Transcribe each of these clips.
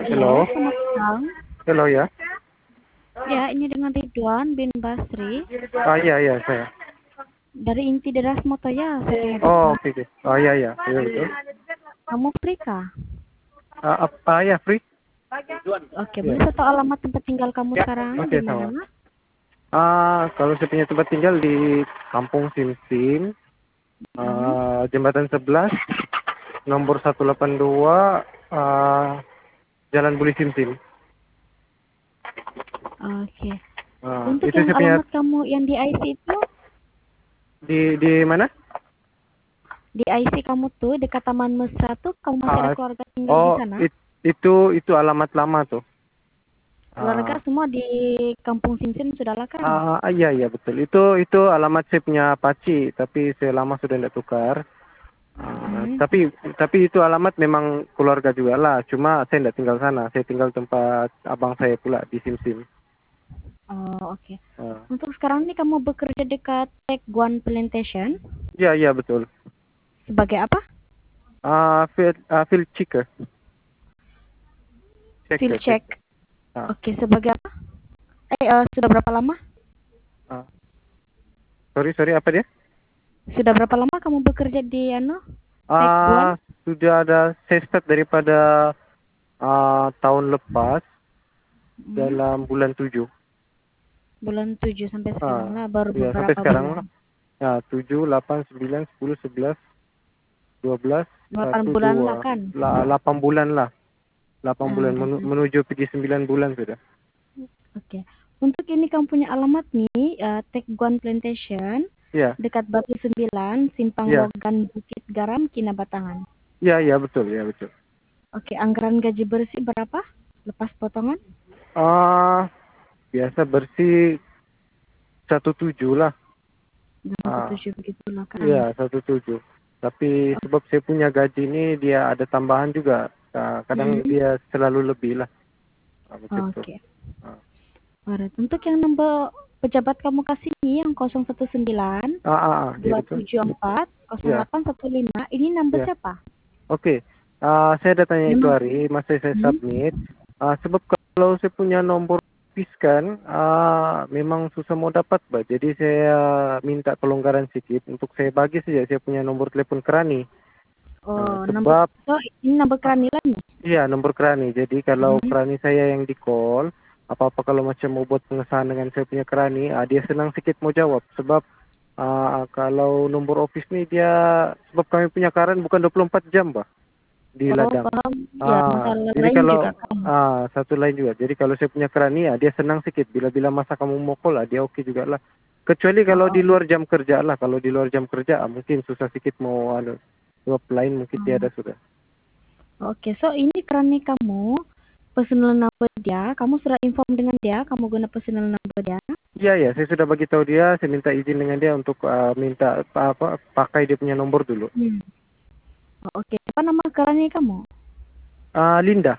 Halo, Halo, selamat siang. halo ya. Ya, ini dengan Ridwan bin Basri Iya iya saya. dari Inti Deras Motoya, saya Oh hubungi. oke oke. Oh iya iya, iya betul. Kamu free kah? Apa ya free? Oke, Ya. boleh saya tahu alamat tempat tinggal kamu sekarang Oke di sama. mana? Kalau saya punya tempat tinggal di Kampung Simsim, Hmm, Jembatan 11, nomor 182, Jalan Buli Simsim. oke. Untuk Itu yang saya punya alamat kamu yang di IC itu, di mana? di IC kamu tuh dekat Taman Mesra tuh, kamu masih ada Ah, keluarga tinggal di oh sana? itu alamat lama tuh. Keluarga semua di Kampung Simsim sudahlah kan? Iya iya betul. Itu alamat saya punya paci, tapi saya lama sudah tidak tukar. Hmm. Tapi itu alamat memang keluarga juga lah. Cuma saya tidak tinggal sana. Saya tinggal tempat abang saya pula di Simsim. Oh, oke. Ah, Untuk sekarang nih kamu bekerja dekat Tech Guan Plantation iya iya betul. sebagai apa? Field checker, Field checker, check. checker. Ah, Oke, sebagai apa? Sudah berapa lama? ah. Sorry apa dia? Sudah berapa lama kamu bekerja di Taekwon? Ah, sudah ada saya start daripada tahun lepas Hmm, dalam bulan 7. bulan 7 sampai sekarang Ah, lah, baru ya sampai beberapa sekarang bulan. lah. Ya, 7, 8, 9, 10, 11, 12, 8 1, bulan lah 2, kan? 8 bulan lah. 8 Ah, bulan udah kan. menuju pergi 9 bulan sudah. Oke. Untuk ini kamu punya alamat nih, Taekwon Plantation, Iya, dekat Batu 9, Simpang iya. Logan, Bukit Garam, Kinabatangan. Iya, iya betul, ya betul. Oke, anggaran gaji bersih berapa? Lepas potongan? Ah, biasa bersih 17 lah. Ah, 1,7 begitulah kan? iya 17. Tapi sebab saya punya gaji ini dia ada tambahan juga. Kadang Hmm, dia selalu lebih lah. Begitu. oke. Ah, Alright. Untuk yang nomor pejabat kamu kasih nih yang 019 iya dua betul. tujuh empat Iya, 0815 ini number iya. siapa? Oke, saya ada tanya itu Memang. hari, masih saya Hmm? submit. Sebab kalau saya punya nomor PIS kan, memang susah mau dapat, Mbak. Jadi saya minta kelonggaran sedikit untuk saya bagi saja saya punya nomor telepon kerani. Oh, number, Sebab, so ini number ah, keranilan nih. iya nomor kerani. Jadi kalau Hmm. kerani saya yang di call, apa-apa kalau macam mau buat pengesahan dengan saya punya kerani, dia senang sedikit mau jawab. Sebab kalau nomor office nih dia, sebab kami punya karan bukan 24 jam, Mbak, di Oh, ladang. paham. Ya, masalah Jadi lain kalau juga kan. satu lain juga. Jadi kalau saya punya kerani dia senang sedikit. Bila-bila masa kamu mau call dia oke juga lah. Kecuali kalau Oh, di luar jam kerja lah. Kalau di luar jam kerja mungkin susah sedikit mau jawab lain mungkin oh. tiada sudah. Oke, so ini kerani kamu personal number dia, kamu sudah inform dengan dia, kamu guna personal number dia. Iya ya, saya sudah bagi tahu dia. Saya minta izin dengan dia untuk minta pakai dia punya nomor dulu. Hmm. Oh, oke, apa nama kerani kamu? Linda.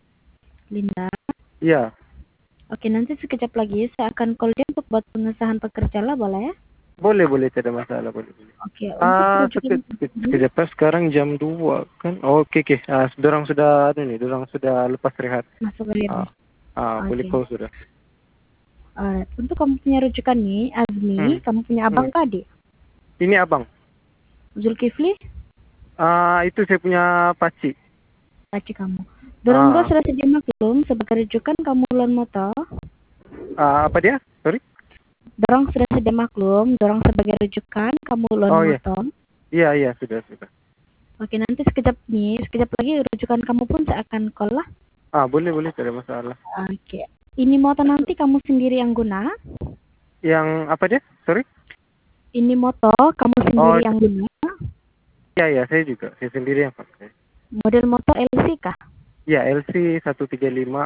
Linda. Iya. Oke, nanti sekejap lagi saya akan call dia untuk buat pengesahan pekerja lah, boleh ya? Boleh tidak ada masalah boleh. Oke, untuk rujukan Sekejap sekarang jam 2 kan. Oh, oke oke. Dorang sudah dorang sudah lepas rehat. masuk ke Ah, nih. boleh Oke. call sudah. Alright. Untuk kamu punya rujukan nih, Hmm. Azmi, kamu punya abang Hmm. kah adik? Ini abang. Zulkifli, Itu saya punya paci. paci kamu. Dorong dua Ah, sudah sedia maklum sebagai rujukan kamu ulun motor. apa dia? Sorry. Dorong sudah sedia maklum, dorong sebagai rujukan kamu ulun Oh iya. motor. Iya sudah. Oke, nanti sekejap nih, sekejap lagi rujukan kamu pun saya akan call lah. Boleh tidak ada masalah. Oke. Ini motor nanti kamu sendiri yang guna. Yang apa dia? Sorry. Ini motor kamu Oh sendiri yang guna. iya saya juga. Saya sendiri yang pakai. Model motor LC kah? Ya LC 135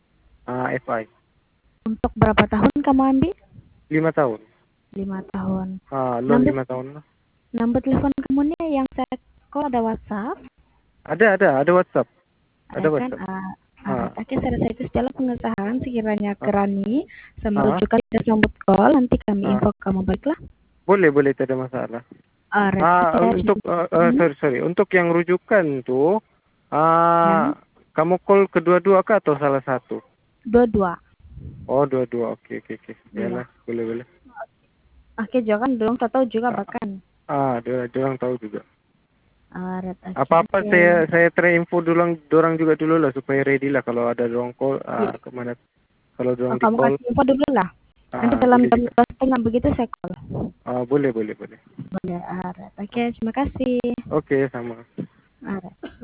FI. Untuk berapa tahun kamu ambil? 5 tahun. 5 tahun. Loan Nomor 5 tahun lah. nomor telepon kamu nih yang saya call ada WhatsApp. Ada WhatsApp. Ada Ada kan? WhatsApp. Ah, Oke, saya rasa itu setelah pengesahan sekiranya ah, kerani sama ah, rujukan kita sambut call, nanti kami ah. info kamu baiklah. Boleh tidak ada masalah. Alright, sekian. Untuk sorry. Untuk yang rujukan tuh Ya. Kamu call kedua-dua kah atau salah satu? Dua-dua. Oh, dua-dua. Oke. Iya. Yalah, boleh. Oke, jangan dong tahu juga bahkan. Dia orang tahu juga. Alright, Apa-apa oke. saya try info dorang juga dulu lah supaya ready lah kalau ada dorang call Iya. kemana kalau dorang di Kamu call. kasih info dulu lah. Nanti dalam Boleh jam juga. 2:30 begitu saya call. Boleh. Boleh, alright. Oke, terima kasih. Oke, sama. Alright.